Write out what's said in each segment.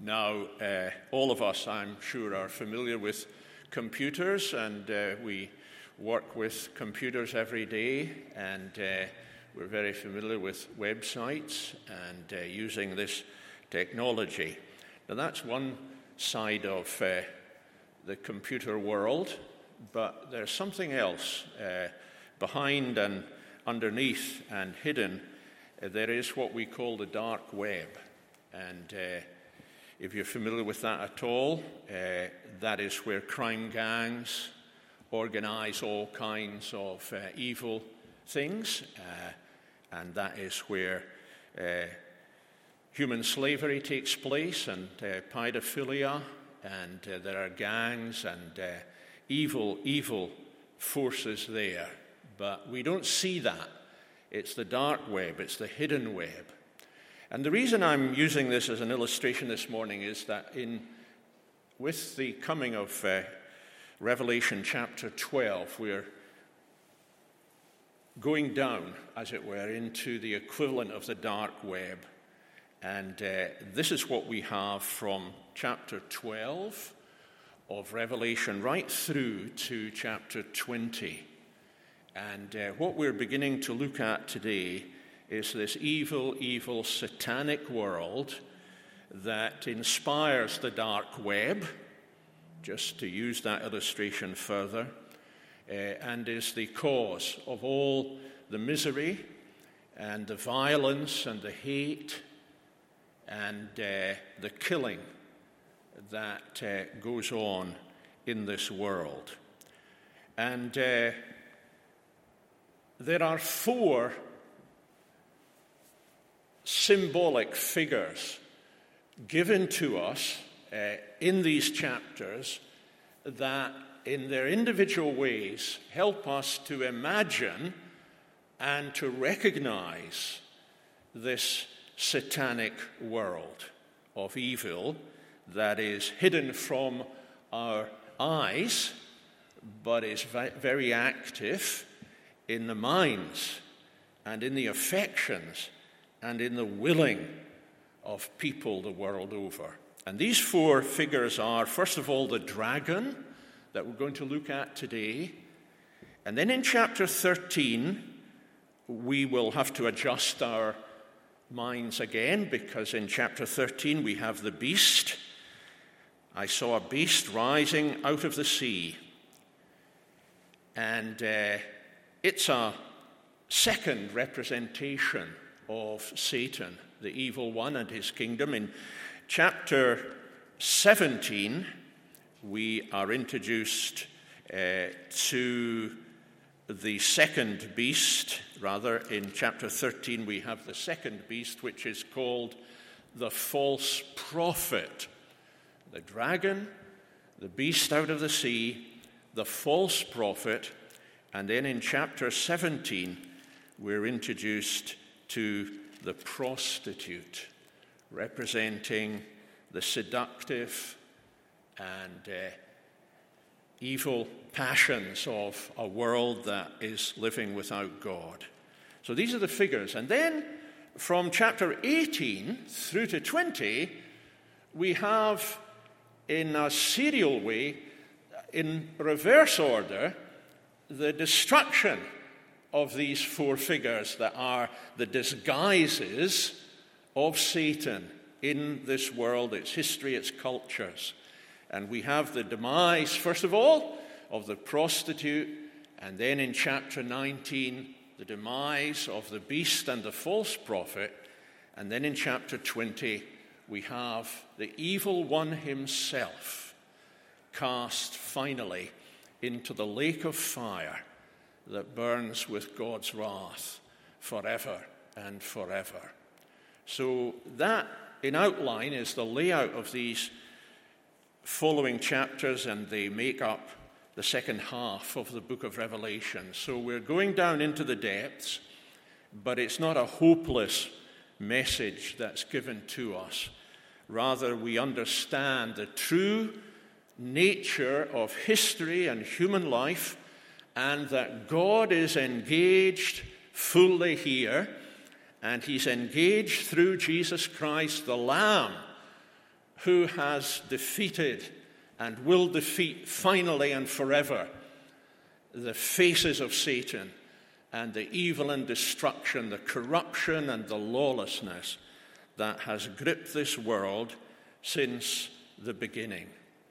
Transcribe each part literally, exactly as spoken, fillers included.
Now, uh, all of us, I'm sure, are familiar with computers, and uh, we work with computers every day, and uh, we're very familiar with websites and uh, using this technology. Now, that's one side of uh, the computer world, but there's something else uh, behind and underneath and hidden. Uh, there is what we call the dark web, and uh, if you're familiar with that at all, uh, that is where crime gangs organize all kinds of uh, evil things, uh, and that is where uh, human slavery takes place, and uh, pedophilia, and uh, there are gangs and uh, evil, evil forces there. But we don't see that. It's the dark web, it's the hidden web. And the reason I'm using this as an illustration this morning is that in with the coming of uh, Revelation chapter twelve, we're going down, as it were, into the equivalent of the dark web. And uh, this is what we have from chapter twelve of Revelation right through to chapter twenty. And uh, what we're beginning to look at today is this evil, evil, satanic world that inspires the dark web, just to use that illustration further, uh, and is the cause of all the misery and the violence and the hate and uh, the killing that uh, goes on in this world. And uh, there are four symbolic figures given to us uh, in these chapters that in their individual ways help us to imagine and to recognize this satanic world of evil that is hidden from our eyes but is very active in the minds and in the affections and in the willing of people the world over. And these four figures are, first of all, the dragon that we're going to look at today. And then in chapter thirteen, we will have to adjust our minds again, because in chapter thirteen we have the beast. I saw a beast rising out of the sea. And uh, it's a second representation of Satan, the evil one, and his kingdom. In chapter seventeen, we are introduced uh, to the second beast. Rather, in chapter thirteen, we have the second beast, which is called the false prophet. The dragon, the beast out of the sea, the false prophet, and then in chapter seventeen, we're introduced to the prostitute, representing the seductive and uh, evil passions of a world that is living without God. So these are the figures. And then from chapter eighteen through to twenty, we have, in a serial way, in reverse order, the destruction of these four figures that are the disguises of Satan in this world, its history, its cultures. And we have the demise, first of all, of the prostitute, and then in chapter nineteen, the demise of the beast and the false prophet, and then in chapter twenty, we have the evil one himself cast finally into the lake of fire that burns with God's wrath forever and forever. So that, in outline, is the layout of these following chapters, and they make up the second half of the book of Revelation. So we're going down into the depths, but it's not a hopeless message that's given to us. Rather, we understand the true nature of history and human life, and that God is engaged fully here, and he's engaged through Jesus Christ, the Lamb, who has defeated and will defeat finally and forever the faces of Satan and the evil and destruction, the corruption and the lawlessness that has gripped this world since the beginning.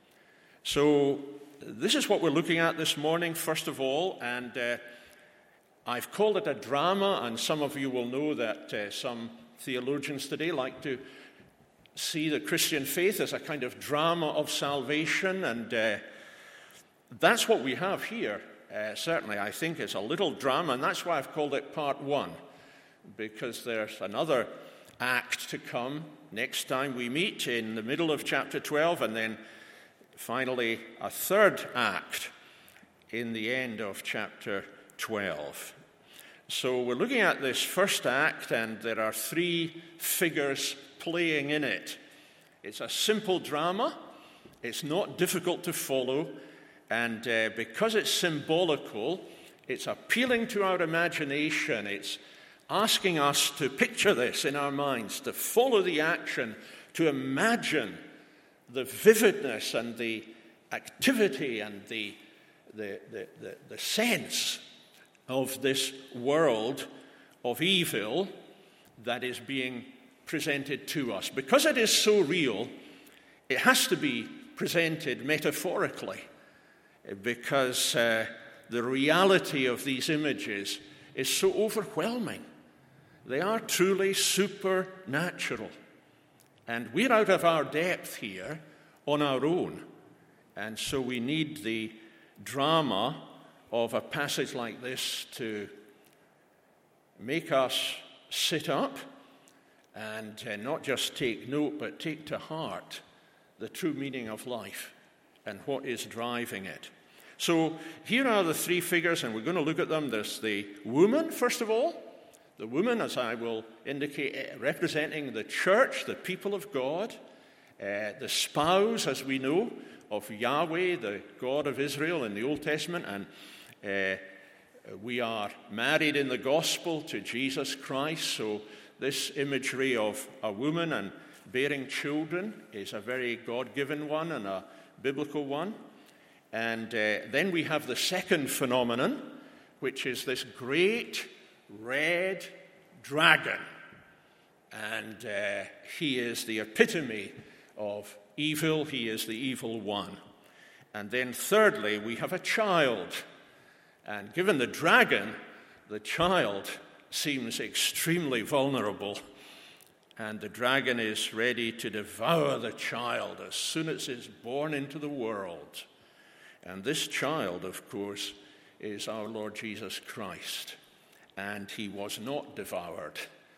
So this is what we're looking at this morning, first of all, and uh, I've called it a drama, and some of you will know that uh, some theologians today like to see the Christian faith as a kind of drama of salvation, and uh, that's what we have here. Uh, certainly, I think it's a little drama, and that's why I've called it part one, because there's another act to come next time we meet in the middle of chapter twelve, and then finally a third act in the end of chapter twelve. So we're looking at this first act, and there are three figures playing in it. It's a simple drama. It's not difficult to follow. And uh, because it's symbolical, it's appealing to our imagination. It's asking us to picture this in our minds, to follow the action, to imagine the vividness and the activity and the, the, the, the, the sense of this world of evil that is being presented to us. Because it is so real, it has to be presented metaphorically, because uh, the reality of these images is so overwhelming. They are truly supernatural. And we're out of our depth here on our own. And so we need the drama of a passage like this to make us sit up and uh, not just take note, but take to heart the true meaning of life and what is driving it. So here are the three figures, and we're going to look at them. There's the woman, first of all. The woman, as I will indicate, representing the church, the people of God. Uh, the spouse, as we know, of Yahweh, the God of Israel in the Old Testament. And uh, we are married in the gospel to Jesus Christ. So this imagery of a woman and bearing children is a very God-given one and a biblical one. And uh, then we have the second phenomenon, which is this great red dragon. And uh, he is the epitome of evil. He is the evil one. And then thirdly, we have a child. And given the dragon, the child seems extremely vulnerable. And the dragon is ready to devour the child as soon as it's born into the world. And this child, of course, is our Lord Jesus Christ. And he was not devoured.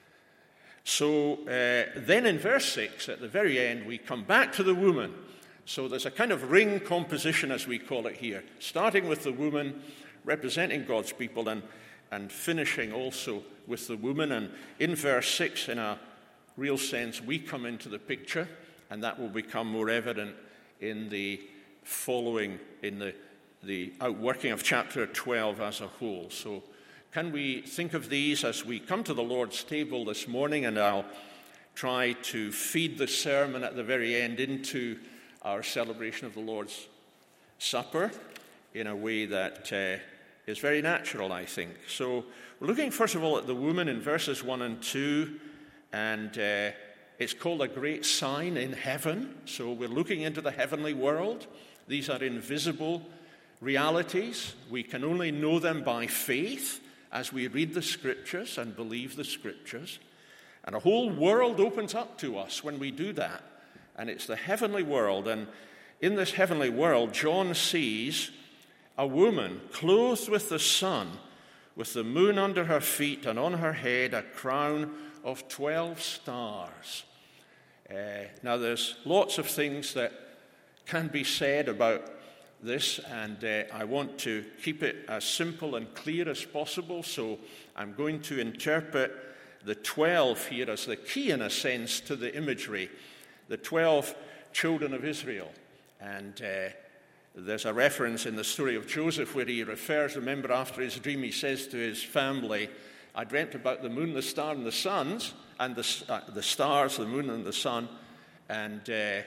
So uh, then in verse six, at the very end, we come back to the woman. So there's a kind of ring composition, as we call it here, starting with the woman representing God's people and, and finishing also with the woman. And in verse six, in a real sense, we come into the picture, and that will become more evident in the following, in the, the outworking of chapter twelve as a whole. So can we think of these as we come to the Lord's table this morning, and I'll try to feed the sermon at the very end into our celebration of the Lord's Supper in a way that uh, is very natural, I think. So we're looking first of all at the woman in verses one and two, and uh, it's called a great sign in heaven. So we're looking into the heavenly world. These are invisible realities. We can only know them by faith as we read the Scriptures and believe the Scriptures. And a whole world opens up to us when we do that. And it's the heavenly world. And in this heavenly world, John sees a woman clothed with the sun, with the moon under her feet, and on her head a crown of twelve stars. Uh, now, there's lots of things that can be said about this, and uh, I want to keep it as simple and clear as possible, so I'm going to interpret the twelve here as the key, in a sense, to the imagery, the twelve children of Israel. And uh, there's a reference in the story of Joseph where he refers, remember, after his dream, he says to his family, I dreamt about the moon, the star, and the suns, and the, uh, the stars, the moon, and the sun, and uh,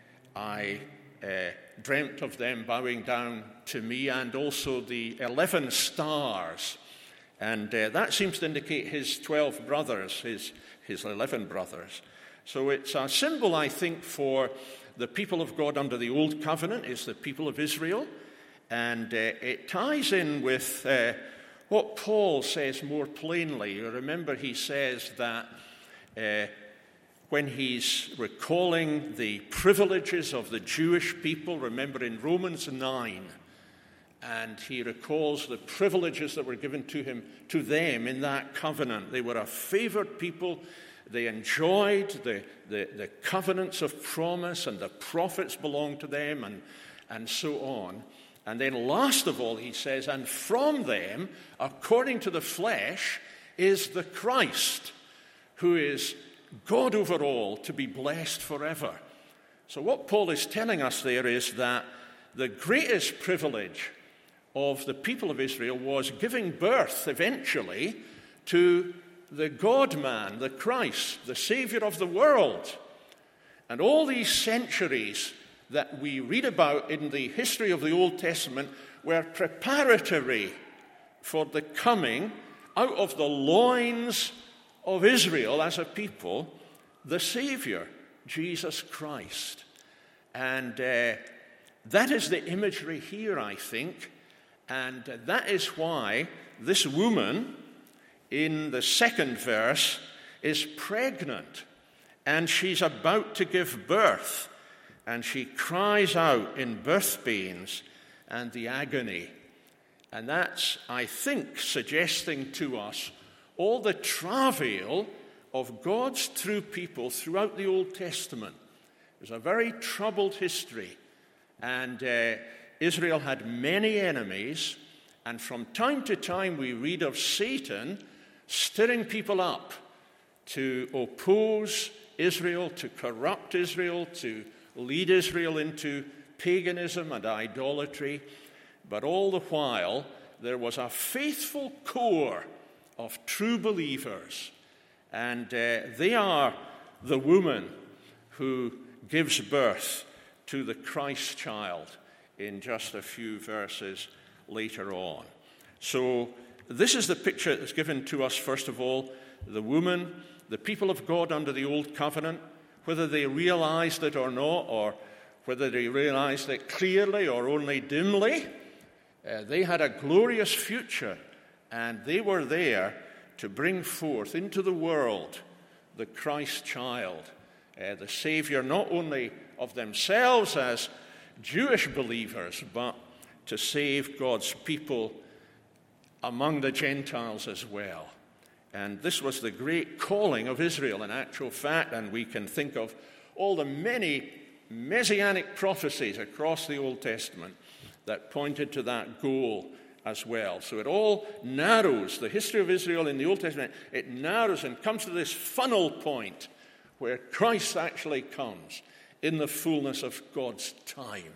I uh, dreamt of them bowing down to me, and also the eleven stars. And uh, that seems to indicate his twelve brothers, his, his eleven brothers. So it's a symbol, I think, for the people of God under the Old Covenant, is the people of Israel. And uh, it ties in with uh, what Paul says more plainly. You remember he says that uh, when he's recalling the privileges of the Jewish people, remember in Romans nine, and he recalls the privileges that were given to him, to them in that covenant. They were a favored people. They enjoyed the, the, the covenants of promise, and the prophets belonged to them, and, and so on. And then last of all, he says, and from them, according to the flesh, is the Christ, who is God over all, to be blessed forever. So what Paul is telling us there is that the greatest privilege of the people of Israel was giving birth eventually to the God-man, the Christ, the Savior of the world. And all these centuries that we read about in the history of the Old Testament were preparatory for the coming out of the loins of Israel as a people, the Savior, Jesus Christ. And uh, that is the imagery here, I think. And that is why this woman in the second verse is pregnant, and she's about to give birth, and she cries out in birth pains and the agony. And that's, I think, suggesting to us all the travail of God's true people throughout the Old Testament. It was a very troubled history, and uh, Israel had many enemies, and from time to time we read of Satan stirring people up to oppose Israel, to corrupt Israel, to lead Israel into paganism and idolatry. But all the while, there was a faithful core of true believers, and uh, they are the woman who gives birth to the Christ child in just a few verses later on. So this is the picture that's given to us, first of all, the woman, the people of God under the Old Covenant, whether they realized it or not, or whether they realized it clearly or only dimly, uh, they had a glorious future, and they were there to bring forth into the world the Christ child, uh, the Savior not only of themselves as Jewish believers, but to save God's people among the Gentiles as well. And this was the great calling of Israel in actual fact, and we can think of all the many messianic prophecies across the Old Testament that pointed to that goal as well. So it all narrows, the history of Israel in the Old Testament, it narrows and comes to this funnel point where Christ actually comes in the fullness of God's time.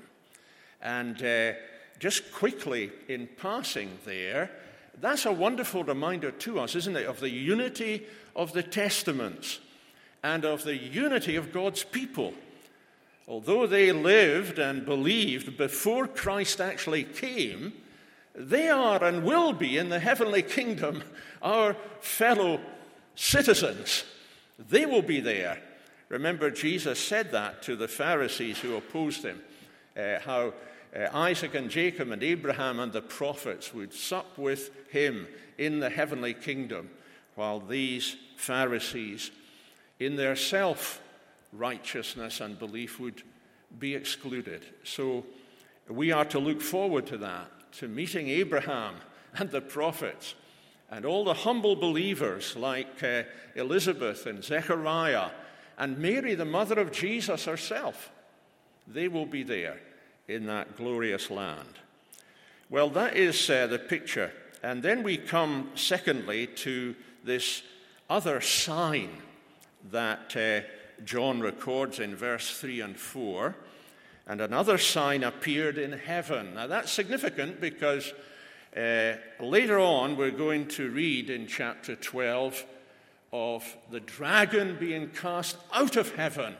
And uh, just quickly in passing there, that's a wonderful reminder to us, isn't it, of the unity of the Testaments and of the unity of God's people. Although they lived and believed before Christ actually came, they are and will be in the heavenly kingdom our fellow citizens. They will be there. Remember, Jesus said that to the Pharisees who opposed him, uh, how uh, Isaac and Jacob and Abraham and the prophets would sup with him in the heavenly kingdom, while these Pharisees, in their self-righteousness and belief, would be excluded. So we are to look forward to that, to meeting Abraham and the prophets and all the humble believers like uh, Elizabeth and Zechariah and Mary, the mother of Jesus herself. They will be there in that glorious land. Well, that is uh, the picture. And then we come, secondly, to this other sign that uh, John records in verse three and four. And another sign appeared in heaven. Now that's significant because uh, later on we're going to read in chapter twelve of the dragon being cast out of heaven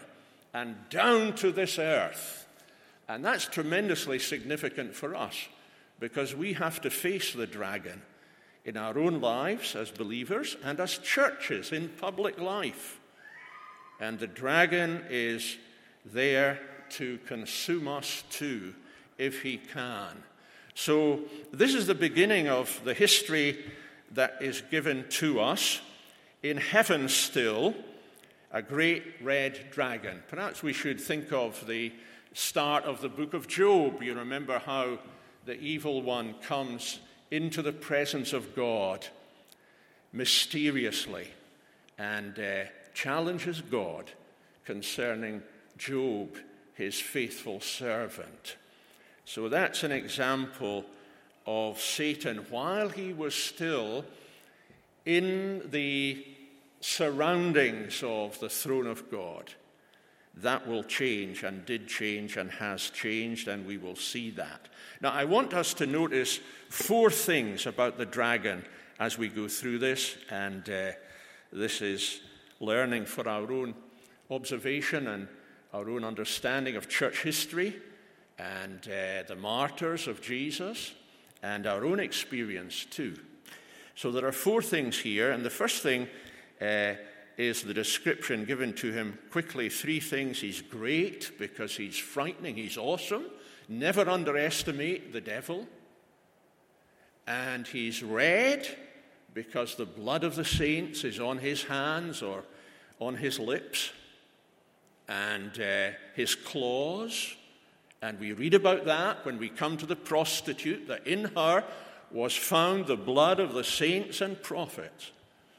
and down to this earth. And that's tremendously significant for us, because we have to face the dragon in our own lives as believers and as churches in public life. And the dragon is there to consume us too, if he can. So this is the beginning of the history that is given to us. In heaven still, a great red dragon. Perhaps we should think of the start of the book of Job. You remember how the evil one comes into the presence of God mysteriously and uh, challenges God concerning Job, his faithful servant. So that's an example of Satan while he was still in the surroundings of the throne of God. That will change, and did change, and has changed, and we will see that. Now, I want us to notice four things about the dragon as we go through this, and uh, this is learning for our own observation and our own understanding of church history and uh, the martyrs of Jesus and our own experience too. So there are four things here, and the first thing uh, is the description given to him quickly. Three things. He's great because he's frightening, he's awesome. Never underestimate the devil. And he's red because the blood of the saints is on his hands or on his lips and uh, his claws. And we read about that when we come to the prostitute, that in her was found the blood of the saints and prophets.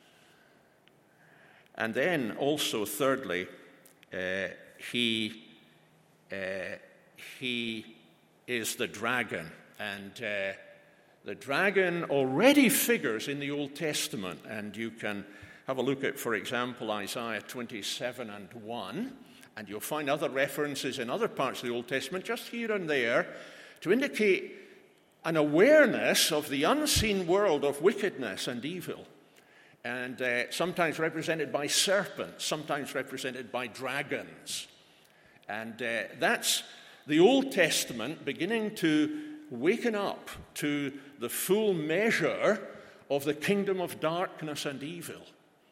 And then also, thirdly, uh, he, uh, he is the dragon. And uh, the dragon already figures in the Old Testament. And you can have a look at, for example, Isaiah twenty-seven and one. And you'll find other references in other parts of the Old Testament, just here and there, to indicate an awareness of the unseen world of wickedness and evil. And uh, sometimes represented by serpents, sometimes represented by dragons. And uh, that's the Old Testament beginning to waken up to the full measure of the kingdom of darkness and evil.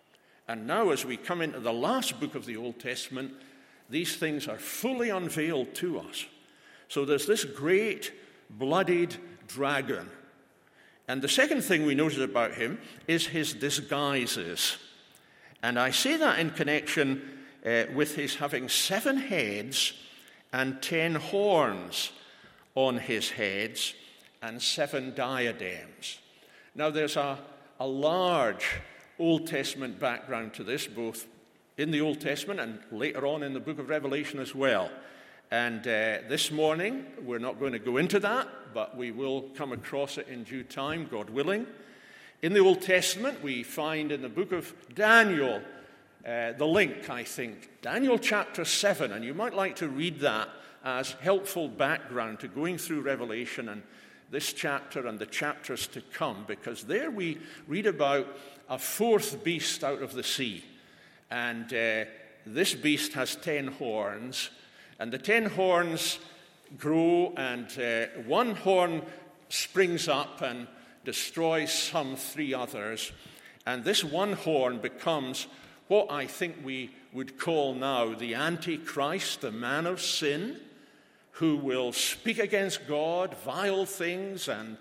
And now as we come into the last book of the Old Testament, these things are fully unveiled to us. So there's this great bloodied dragon. And the second thing we notice about him is his disguises. And I say that in connection uh, with his having seven heads and ten horns on his heads and seven diadems. Now there's a, a large Old Testament background to this, both in the Old Testament and later on in the book of Revelation as well. And uh, this morning, we're not going to go into that, but we will come across it in due time, God willing. In the Old Testament, we find in the book of Daniel, uh, the link, I think, Daniel chapter seven, and you might like to read that as helpful background to going through Revelation and this chapter and the chapters to come, because there we read about a fourth beast out of the sea. And uh, this beast has ten horns, and the ten horns grow, and uh, one horn springs up and destroys some three others. And this one horn becomes what I think we would call now the Antichrist, the man of sin, who will speak against God, vile things, and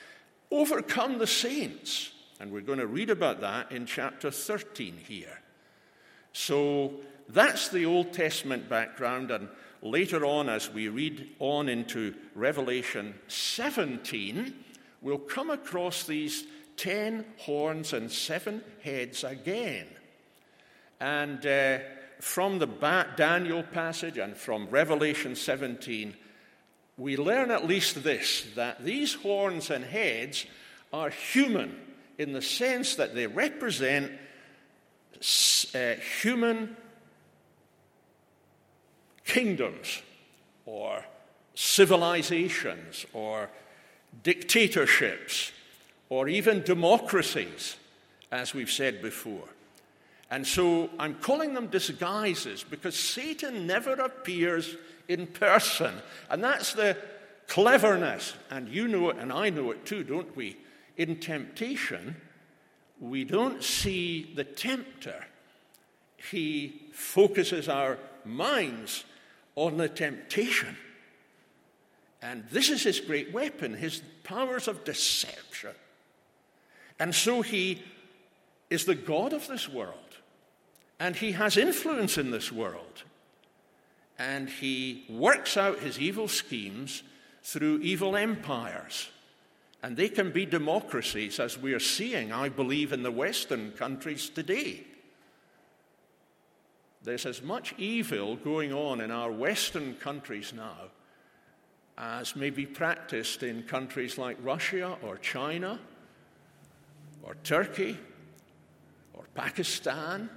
overcome the saints. And we're going to read about that in chapter thirteen here. So that's the Old Testament background, and later on, as we read on into Revelation seventeen, we'll come across these ten horns and seven heads again. And uh, from the ba- Daniel passage and from Revelation seventeen, we learn at least this, that these horns and heads are human in the sense that they represent uh, human kingdoms or civilizations or dictatorships or even democracies, as we've said before. And so I'm calling them disguises because Satan never appears in person. And that's the cleverness. And you know it and I know it too, don't we? In temptation, we don't see the tempter. He focuses our minds on the temptation. And this is his great weapon, his powers of deception. And so he is the God of this world. And he has influence in this world. And he works out his evil schemes through evil empires. And they can be democracies, as we are seeing, I believe, in the Western countries today. There's as much evil going on in our Western countries now as may be practiced in countries like Russia or China or Turkey or Pakistan.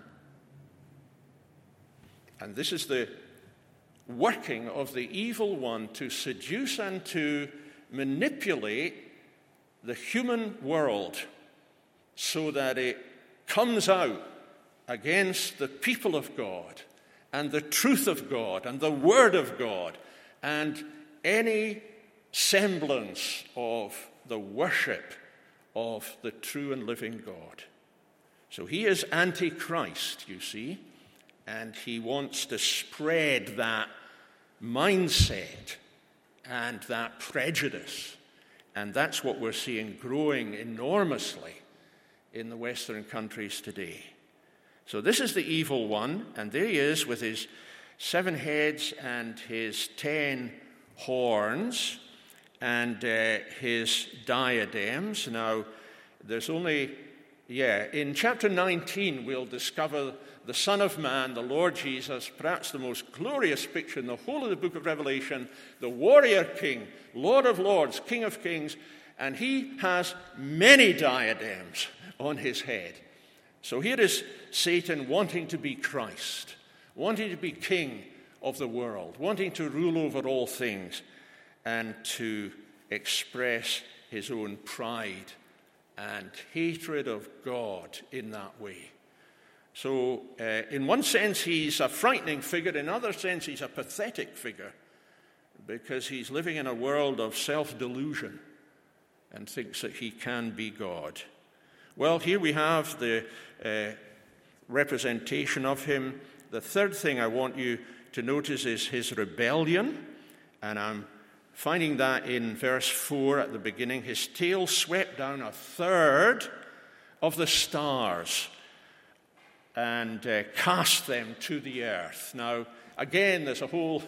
And this is the working of the evil one to seduce and to manipulate the human world so that it comes out against the people of God and the truth of God and the Word of God and any semblance of the worship of the true and living God. So he is Antichrist, you see, and he wants to spread that mindset and that prejudice. And that's what we're seeing growing enormously in the Western countries today. So this is the evil one, and there he is with his seven heads and his ten horns and uh, his diadems. Now, there's only, yeah, in chapter nineteen we'll discover the Son of Man, the Lord Jesus, perhaps the most glorious picture in the whole of the book of Revelation, the warrior king, Lord of lords, King of kings, and he has many diadems on his head. So here is Satan wanting to be Christ, wanting to be king of the world, wanting to rule over all things and to express his own pride and hatred of God in that way. So uh, in one sense he's a frightening figure, in another sense he's a pathetic figure because he's living in a world of self-delusion and thinks that he can be God. Well, here we have the uh, representation of him. The third thing I want you to notice is his rebellion, and I'm finding that in verse four at the beginning. His tail swept down a third of the stars and uh, cast them to the earth. Now, again, there's a whole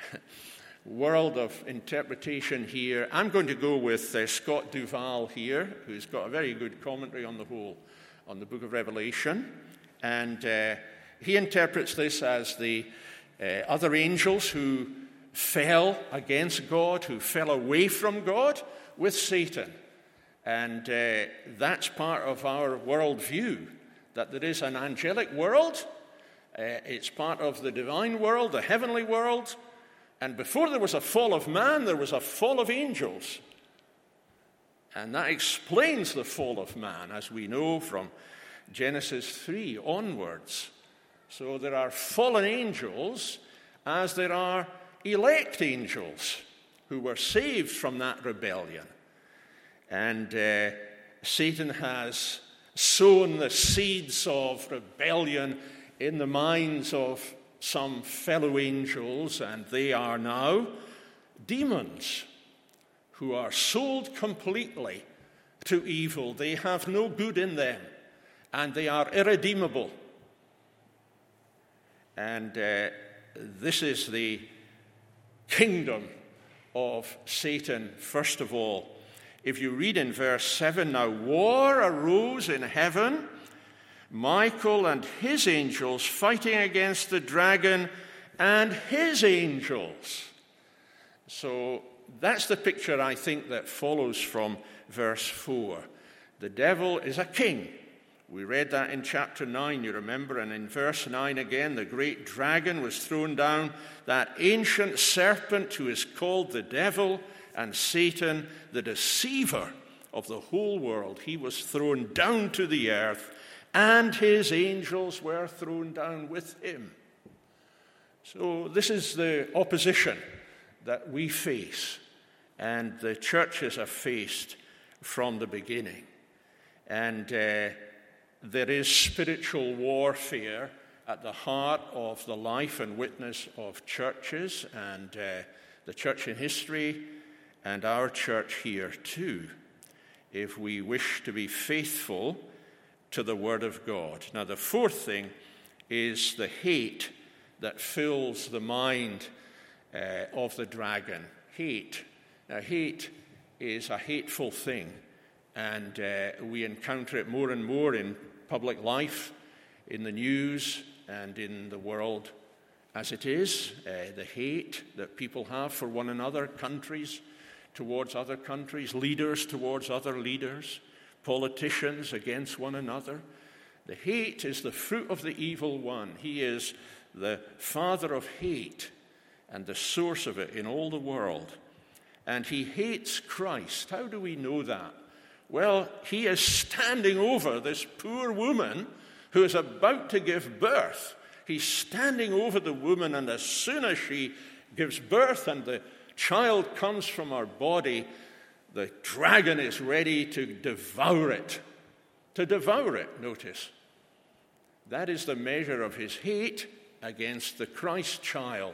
world of interpretation here. I'm going to go with uh, Scott Duval here, who's got a very good commentary on the whole, on the book of Revelation. And uh, he interprets this as the uh, other angels who fell against God, who fell away from God with Satan. And uh, that's part of our worldview, that there is an angelic world. Uh, it's part of the divine world, the heavenly world. And before there was a fall of man, there was a fall of angels. And that explains the fall of man, as we know from Genesis three onwards. So there are fallen angels as there are elect angels who were saved from that rebellion. And uh, Satan has sown the seeds of rebellion in the minds of some fellow angels, and they are now demons who are sold completely to evil. They have no good in them, and they are irredeemable. And uh, this is the kingdom of Satan, first of all. If you read in verse seven, now war arose in heaven, Michael and his angels fighting against the dragon and his angels. So that's the picture, I think, that follows from verse four. The devil is a king. We read that in chapter nine, you remember, and in verse nine again, the great dragon was thrown down, that ancient serpent who is called the devil and Satan, the deceiver of the whole world. He was thrown down to the earth, and his angels were thrown down with him. So this is the opposition that we face, and the churches have faced from the beginning. And uh, there is spiritual warfare at the heart of the life and witness of churches, and uh, the church in history, and our church here too, if we wish to be faithful to the Word of God. Now, the fourth thing is the hate that fills the mind uh, of the dragon. Hate. Now, hate is a hateful thing, and uh, we encounter it more and more in public life, in the news, and in the world as it is. Uh, the hate that people have for one another, countries towards other countries, leaders towards other leaders, politicians against one another. The hate is the fruit of the evil one. He is the father of hate and the source of it in all the world. And he hates Christ. How do we know that? Well, he is standing over this poor woman who is about to give birth. He's standing over the woman, and as soon as she gives birth and the child comes from her body, the dragon is ready to devour it. To devour it, notice. That is the measure of his hate against the Christ child.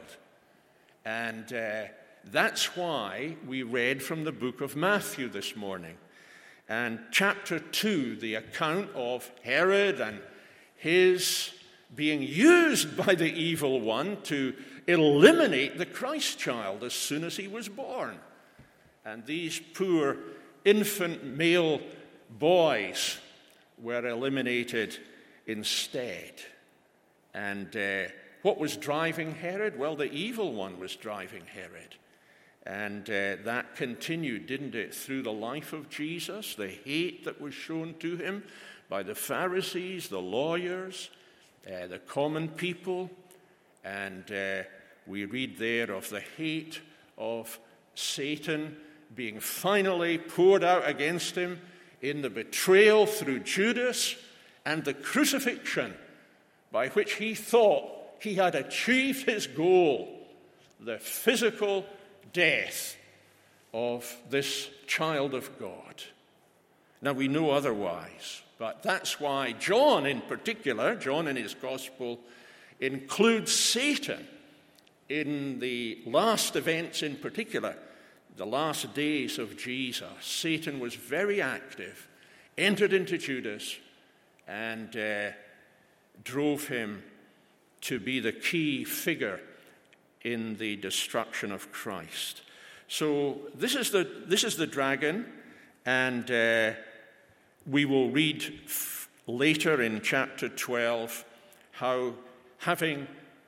And uh, that's why we read from the book of Matthew this morning. And chapter two, the account of Herod and his being used by the evil one to eliminate the Christ child as soon as he was born. And these poor infant male boys were eliminated instead. And uh, what was driving Herod? Well, the evil one was driving Herod. And uh, that continued, didn't it, through the life of Jesus, the hate that was shown to him by the Pharisees, the lawyers, uh, the common people. And uh, we read there of the hate of Satan being finally poured out against him in the betrayal through Judas and the crucifixion, by which he thought he had achieved his goal, the physical death of this child of God. Now, we know otherwise, but that's why John in particular, John in his gospel, includes Satan in the last events in particular, the last days of Jesus. Satan was very active, entered into Judas, and uh, drove him to be the key figure in the destruction of Christ. So this is the this is the dragon, and uh, we will read f- later in chapter twelve how, having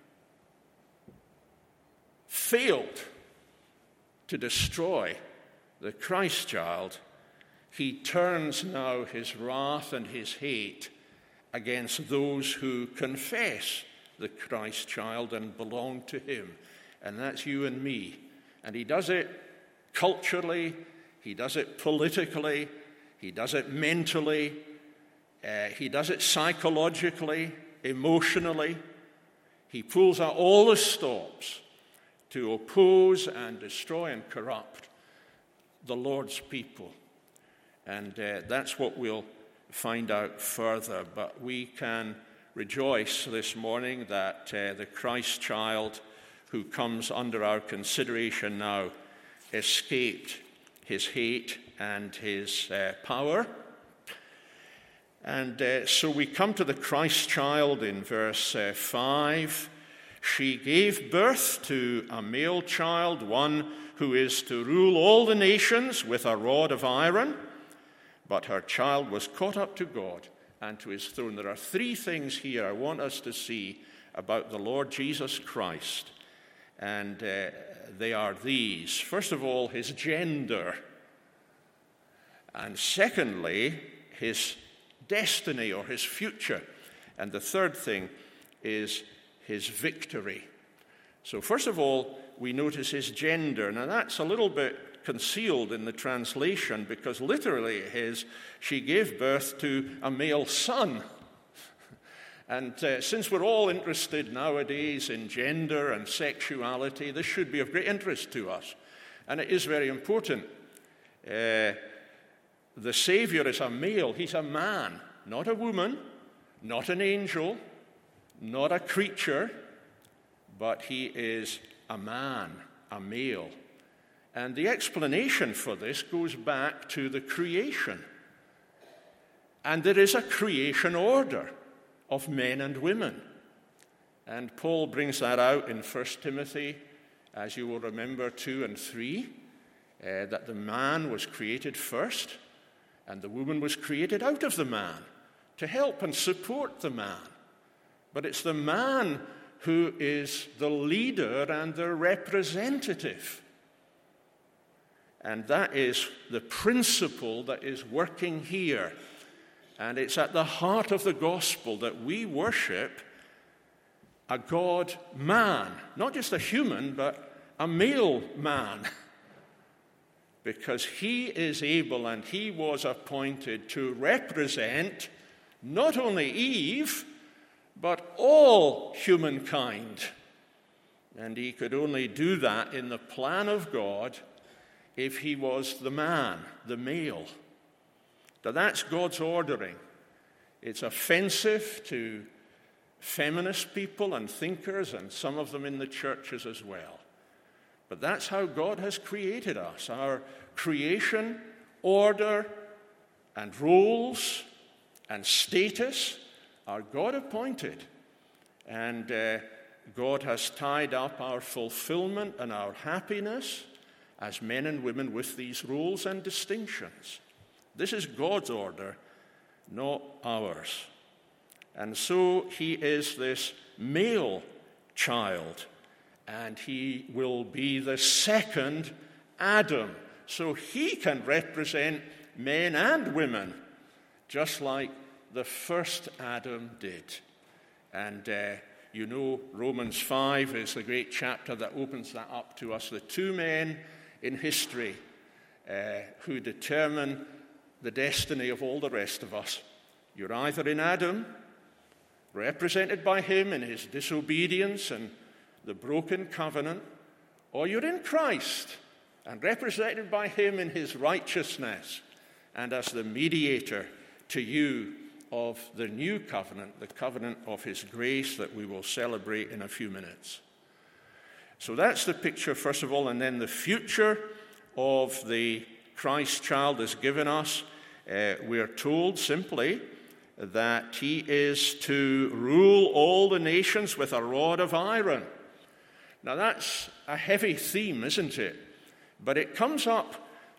failed to destroy the Christ child, he turns now his wrath and his hate against those who confess the Christ child and belong to him. And that's you and me. And he does it culturally, he does it politically, he does it mentally, uh, he does it psychologically, emotionally. He pulls out all the stops to oppose and destroy and corrupt the Lord's people. And uh, that's what we'll find out further. But we can rejoice this morning that uh, the Christ child who comes under our consideration now escaped his hate and his uh, power. And uh, so we come to the Christ child in verse uh, five. She gave birth to a male child, one who is to rule all the nations with a rod of iron. But her child was caught up to God and to his throne. There are three things here I want us to see about the Lord Jesus Christ. And uh, they are these. First of all, his gender. And secondly, his destiny or his future. And the third thing is his victory. So first of all, we notice his gender. Now that's a little bit concealed in the translation, because literally it is, she gave birth to a male son. And uh, since we're all interested nowadays in gender and sexuality, this should be of great interest to us. And it is very important. Uh, the Savior is a male. He's a man, not a woman, not an angel, not a creature, but he is a man, a male. And the explanation for this goes back to the creation. And there is a creation order of men and women. And Paul brings that out in First Timothy, as you will remember, two and three, uh, that the man was created first, and the woman was created out of the man to help and support the man. But it's the man who is the leader and the representative. And that is the principle that is working here. And it's at the heart of the gospel that we worship a God-man, not just a human, but a male man, because he is able and he was appointed to represent not only Eve, but all humankind. And he could only do that in the plan of God if he was the man, the male. Now that's God's ordering. It's offensive to feminist people and thinkers, and some of them in the churches as well. But that's how God has created us. Our creation, order, and roles, and status are God-appointed. And uh, God has tied up our fulfillment and our happiness as men and women with these rules and distinctions. This is God's order, not ours. And so he is this male child, and he will be the second Adam. So he can represent men and women, just like the first Adam did. And uh, you know, Romans five is the great chapter that opens that up to us. The two men in history uh, who determine the destiny of all the rest of us. You're either in Adam, represented by him in his disobedience and the broken covenant, or you're in Christ and represented by him in his righteousness and as the mediator to you of the new covenant, the covenant of his grace that we will celebrate in a few minutes. So that's the picture, first of all, and then the future of the Christ child is given us. Uh, we are told simply that he is to rule all the nations with a rod of iron. Now that's a heavy theme, isn't it? But it comes up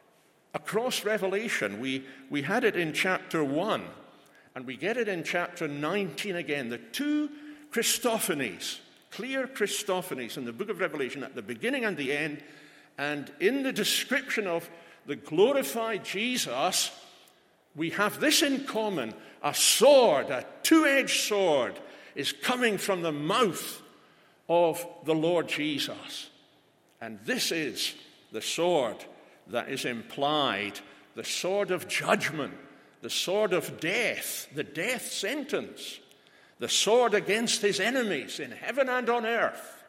across Revelation. We, we had it in chapter one, and we get it in chapter nineteen again. The two Christophanies, clear Christophanies in the book of Revelation at the beginning and the end, and in the description of the glorified Jesus, we have this in common. A sword, a two-edged sword, is coming from the mouth of the Lord Jesus. And this is the sword that is implied, the sword of judgment, the sword of death, the death sentence, the sword against his enemies in heaven and on earth,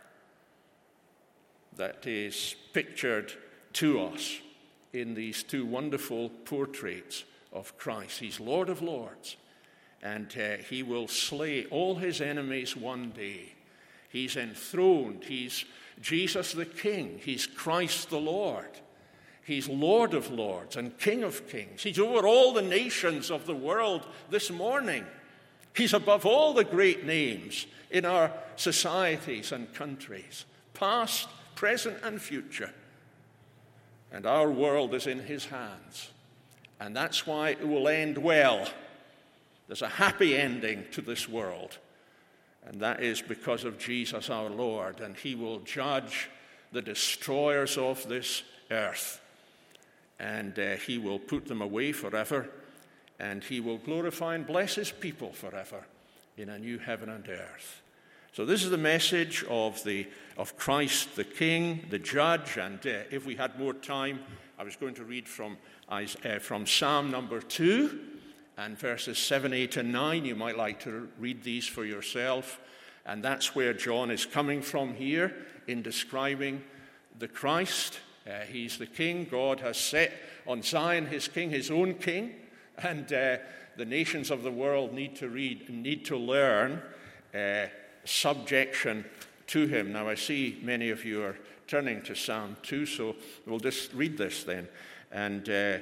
that is pictured to us in these two wonderful portraits of Christ. He's Lord of Lords, and uh, he will slay all his enemies one day. He's enthroned. He's Jesus the King. He's Christ the Lord. He's Lord of Lords and King of Kings. He's over all the nations of the world this morning. He's above all the great names in our societies and countries, past, present, and future. And our world is in his hands. And that's why it will end well. There's a happy ending to this world. And that is because of Jesus our Lord. And he will judge the destroyers of this earth. And uh, he will put them away forever. And he will glorify and bless his people forever in a new heaven and earth. So this is the message of the of Christ the King, the Judge. And uh, if we had more time, I was going to read from, uh, from Psalm number two. and verses seven, eight, and nine. You might like to read these for yourself. And that's where John is coming from here in describing the Christ. Uh, he's the king. God has set on Zion his king, his own king. And uh, the nations of the world need to read, need to learn uh, subjection to him. Now, I see many of you are turning to Psalm two, so we'll just read this then and uh,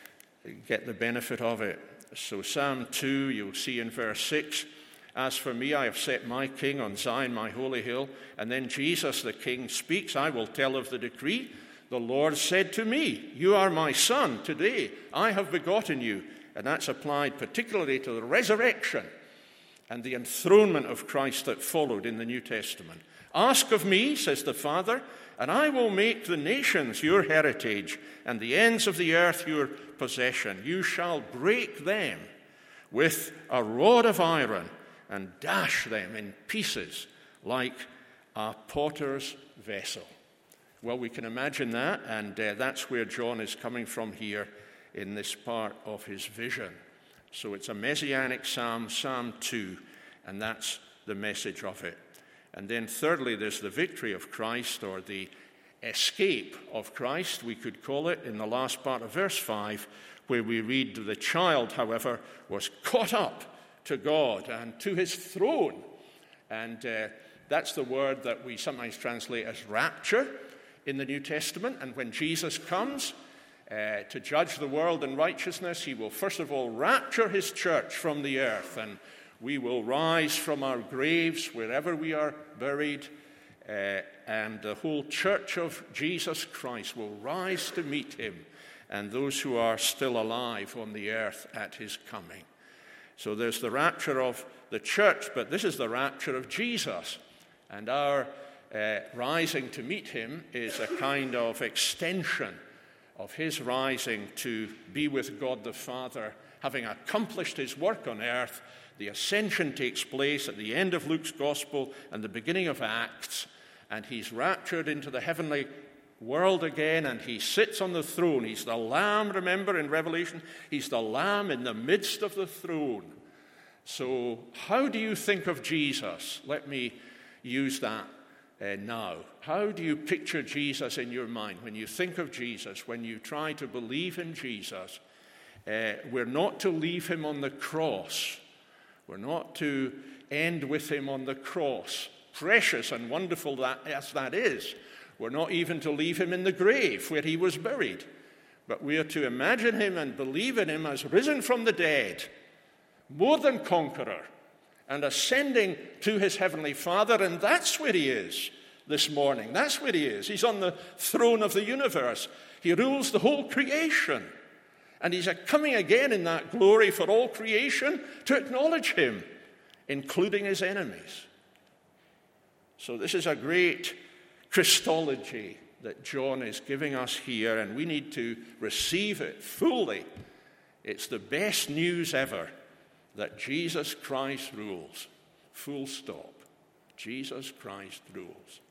get the benefit of it. So Psalm two, you'll see in verse six, "As for me, I have set my king on Zion, my holy hill." And then Jesus the king speaks, "I will tell of the decree. The Lord said to me, you are my son. Today I have begotten you." And that's applied particularly to the resurrection and the enthronement of Christ that followed in the New Testament. "Ask of me," says the Father, "and I will make the nations your heritage and the ends of the earth your possession. You shall break them with a rod of iron and dash them in pieces like a potter's vessel." Well, we can imagine that, and uh, that's where John is coming from here in this part of his vision. So it's a messianic psalm, Psalm two, and that's the message of it. And then thirdly, there's the victory of Christ, or the escape of Christ, we could call it, in the last part of verse five, where we read, "The child, however, was caught up to God and to his throne." And uh, that's the word that we sometimes translate as rapture in the New Testament. And when Jesus comes uh, to judge the world in righteousness, he will first of all rapture his church from the earth, and we will rise from our graves wherever we are buried, uh, and the whole church of Jesus Christ will rise to meet him, and those who are still alive on the earth at his coming. So there's the rapture of the church, but this is the rapture of Jesus, and our uh, rising to meet him is a kind of extension of his rising to be with God the Father, having accomplished his work on earth. The ascension takes place at the end of Luke's Gospel and the beginning of Acts, and he's raptured into the heavenly world again, and he sits on the throne. He's the Lamb, remember, in Revelation? He's the Lamb in the midst of the throne. So how do you think of Jesus? Let me use that uh, now. How do you picture Jesus in your mind? When you think of Jesus, when you try to believe in Jesus, uh, we're not to leave him on the cross. We're not to end with him on the cross. Precious and wonderful that, as that is, we're not even to leave him in the grave where he was buried. But we are to imagine him and believe in him as risen from the dead, more than conqueror, and ascending to his heavenly Father. And that's where he is this morning. That's where he is. He's on the throne of the universe. He rules the whole creation. And he's coming again in that glory for all creation to acknowledge him, including his enemies. So this is a great Christology that John is giving us here, and we need to receive it fully. It's the best news ever that Jesus Christ rules. Full stop. Jesus Christ rules.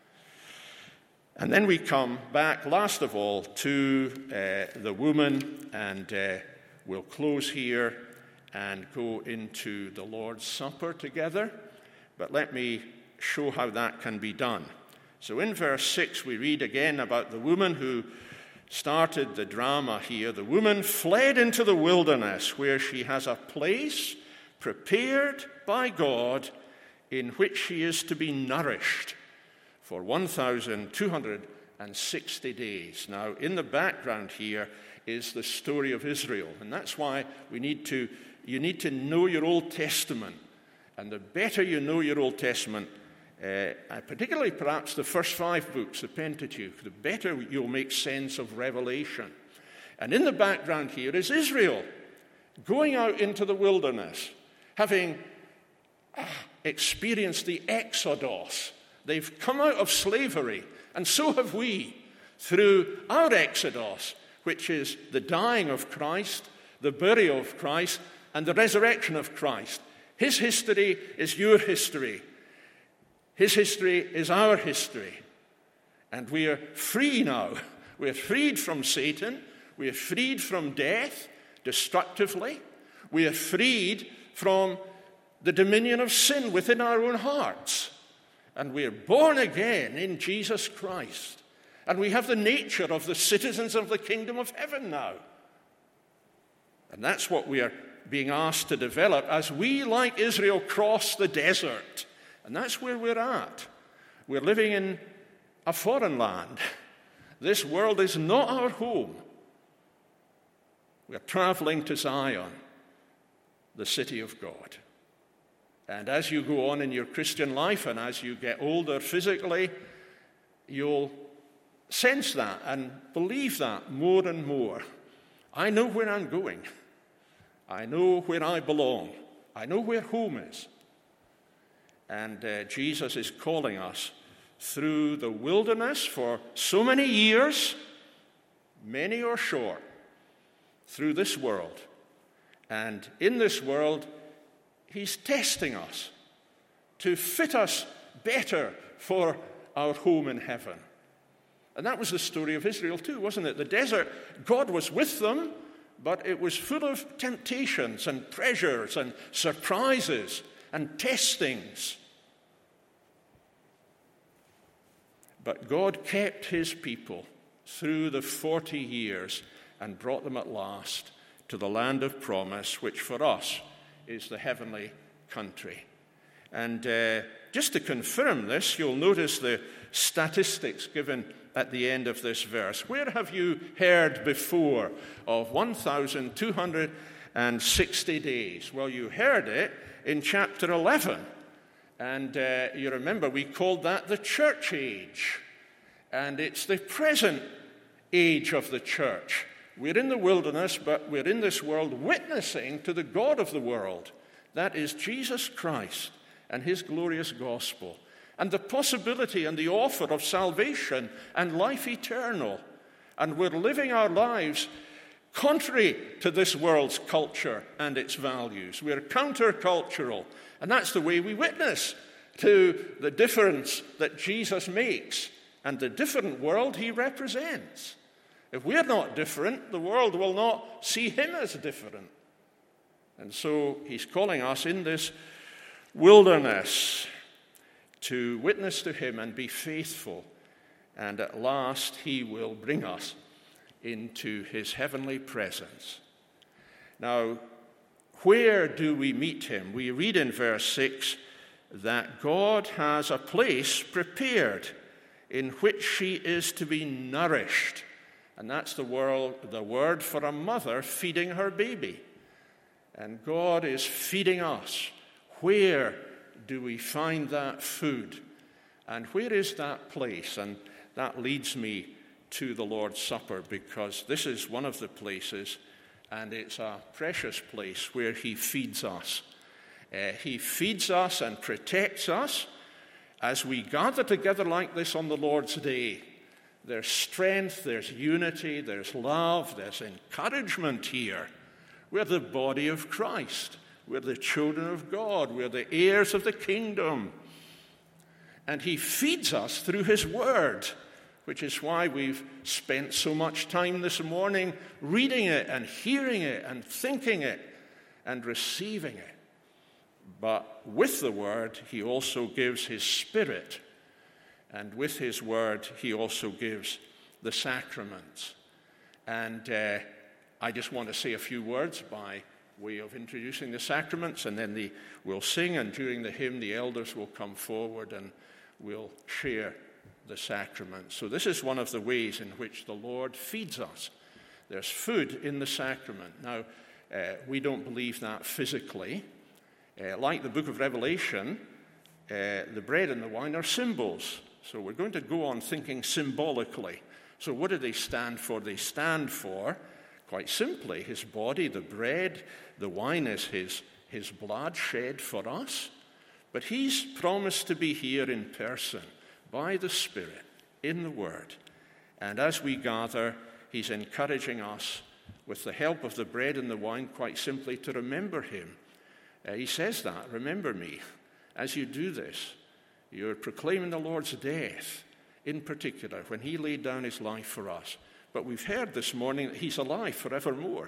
And then we come back, last of all, to uh, the woman, and uh, we'll close here and go into the Lord's Supper together. But let me show how that can be done. So in verse six, we read again about the woman who started the drama here. "The woman fled into the wilderness, where she has a place prepared by God in which she is to be nourished for one thousand two hundred sixty days. Now, in the background here is the story of Israel, and that's why we need to, you need to know your Old Testament. And the better you know your Old Testament, uh, particularly perhaps the first five books, the Pentateuch, the better you'll make sense of Revelation. And in the background here is Israel going out into the wilderness, having ah, experienced the Exodus. They've come out of slavery, and so have we, through our Exodus, which is the dying of Christ, the burial of Christ, and the resurrection of Christ. His history is your history. His history is our history. And we are free now. We are freed from Satan. We are freed from death, destructively. We are freed from the dominion of sin within our own hearts. And we are born again in Jesus Christ. And we have the nature of the citizens of the kingdom of heaven now. And that's what we are being asked to develop as we, like Israel, cross the desert. And that's where we're at. We're living in a foreign land. This world is not our home. We're traveling to Zion, the city of God. And as you go on in your Christian life and as you get older physically, you'll sense that and believe that more and more. I know where I'm going. I know where I belong. I know where home is. And uh, Jesus is calling us through the wilderness for so many years, many or short, through this world. And in this world, he's testing us to fit us better for our home in heaven. And that was the story of Israel too, wasn't it? The desert, God was with them, but it was full of temptations and pressures and surprises and testings. But God kept his people through the forty years and brought them at last to the land of promise, which for us is the heavenly country. And uh, just to confirm this, you'll notice the statistics given at the end of this verse. Where have you heard before of one thousand two hundred sixty days? Well, you heard it in chapter eleven. And uh, you remember we called that the church age. And it's the present age of the church. We're in the wilderness, but we're in this world witnessing to the God of the world. That is Jesus Christ and his glorious gospel, and the possibility and the offer of salvation and life eternal. And we're living our lives contrary to this world's culture and its values. We're countercultural, and that's the way we witness to the difference that Jesus makes and the different world he represents. If we're not different, the world will not see him as different. And so he's calling us in this wilderness to witness to him and be faithful. And at last he will bring us into his heavenly presence. Now, where do we meet him? We read in verse six that God has a place prepared in which she is to be nourished. And that's the word, the word for a mother feeding her baby. And God is feeding us. Where do we find that food? And where is that place? And that leads me to the Lord's Supper, because this is one of the places, and it's a precious place where he feeds us. Uh, he feeds us and protects us as we gather together like this on the Lord's Day. There's strength, there's unity, there's love, there's encouragement here. We're the body of Christ. We're the children of God. We're the heirs of the kingdom. And he feeds us through his word, which is why we've spent so much time this morning reading it and hearing it and thinking it and receiving it. But with the word, he also gives his spirit. And with his word, he also gives the sacraments. And uh, I just want to say a few words by way of introducing the sacraments, and then the, we'll sing, and during the hymn, the elders will come forward and we'll share the sacraments. So this is one of the ways in which the Lord feeds us. There's food in the sacrament. Now, uh, we don't believe that physically. Uh, like the book of Revelation, uh, the bread and the wine are symbols. So we're going to go on thinking symbolically. So what do they stand for? They stand for, quite simply, his body, the bread. The wine is his, his blood shed for us. But he's promised to be here in person, by the Spirit, in the Word. And as we gather, he's encouraging us, with the help of the bread and the wine, quite simply to remember him. Uh, he says that, remember me. As you do this, you're proclaiming the Lord's death, in particular, when he laid down his life for us. But we've heard this morning that he's alive forevermore.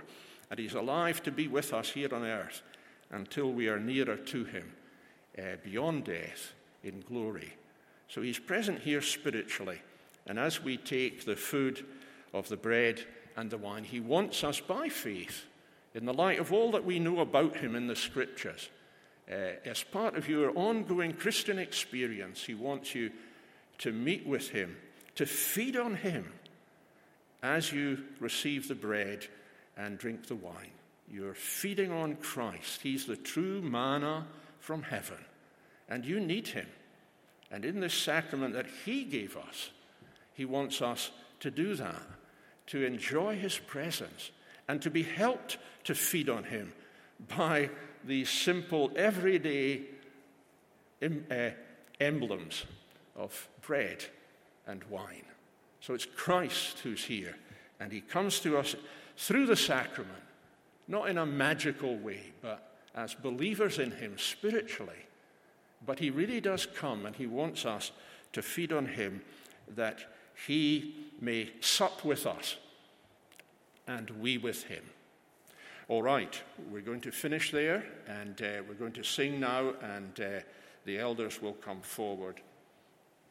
and he's alive to be with us here on earth until we are nearer to him, uh, beyond death, in glory. So he's present here spiritually, and as we take the food of the bread and the wine, he wants us by faith, in the light of all that we know about him in the Scriptures, uh, as part of your ongoing Christian experience, he wants you to meet with him, to feed on him as you receive the bread and drink the wine. You're feeding on Christ. He's the true manna from heaven, and you need him. And in this sacrament that he gave us, he wants us to do that, to enjoy his presence, and to be helped to feed on him by these simple, everyday em- uh, emblems of bread and wine. So it's Christ who's here, and he comes to us through the sacrament, not in a magical way, but as believers in him spiritually. But he really does come, and he wants us to feed on him, that he may sup with us and we with him. All right, we're going to finish there, and uh, we're going to sing now, and uh, the elders will come forward